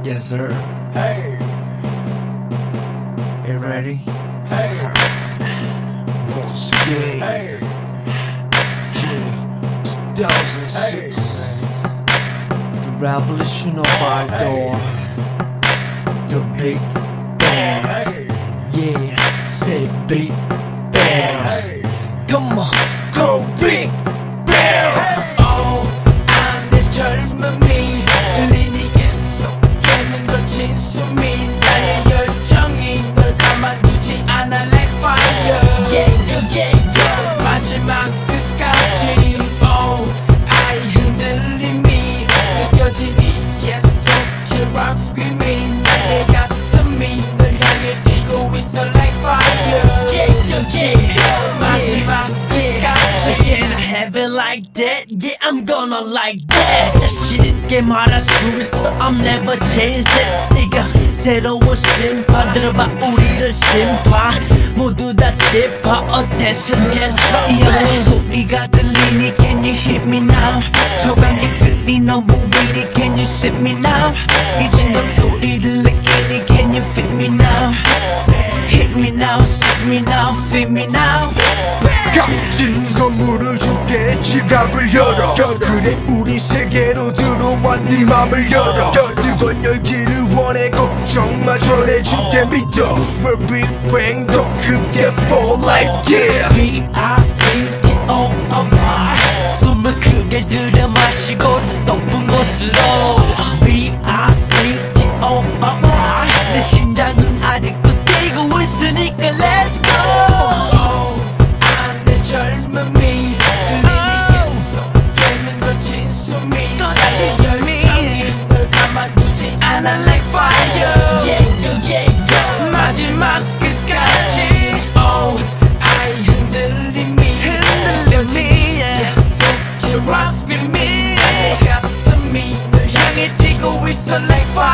Yes, sir. Hey, You ready? hey, Once again, hey, yeah, 2006, The revolution of our door. the Big Bang, hey, Yeah, say Big Bang, hey, come on. go Big Bang. 내 젊음이 들리니 계속되는 거친 숨이 나의 열정이 널 가만두지 않아 like fire 마지막 끝까지 I 흔들림이 느껴지니 계속 You rock with me 나의 가슴이 널 향해 뛰고 있어 like fire 마지막 끝까지 Can I have it like that? Yeah, I'm gonna like that 자신 있게 말할 수 있어 I'm never changed it 네가 새로운 심판 들어봐 우리를 심판 모두 다 짚어 attention get 이 영상 소리가 들리니 Can you hit me now 저감기들이 너무 위니 Can you sit me now 이 진동 소리를 느끼니 Can you feel me now Hit me now, sit me now, feel me now 값진 선물을 줄게 지갑을 열어 그래 우리 세계로 들어와 네 맘을 열어 뜨거운 열기를 원해 걱정 마 전해줄게 믿어 We're Big Bang 더 크게 fall like yeah B-I-C-T-O-R 숨을 크게 들여 마시고 높은 곳으로 B-I-C-T-O-R 내 심장은 아직도 뛰고 있으니까 Let's go 내 젊음이 들리니 계속되는 거친 숨이 나의 열정이 널 가만두지 않아 like fire 마지막 끝까지 I 흔들림이 계속 You rock with me 나의 가슴이 널 향해 뛰고 있어 like fire